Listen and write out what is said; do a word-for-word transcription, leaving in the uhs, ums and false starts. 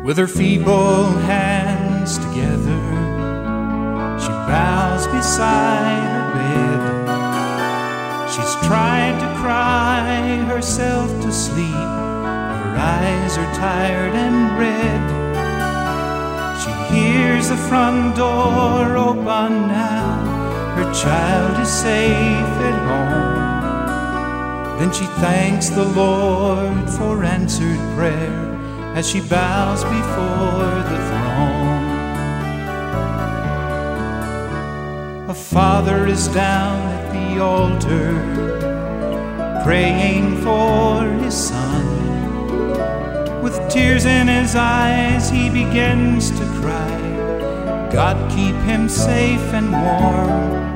With her feeble hands together, she bows beside her bed. She's tried to cry herself to sleep. Her eyes are tired and red. She hears the front door open now. Her child is safe at home. Then she thanks the Lord for answered prayer as she bows before the throne. A father is down at the altar praying for his son. With tears in his eyes he begins to cry, God keep him safe and warm.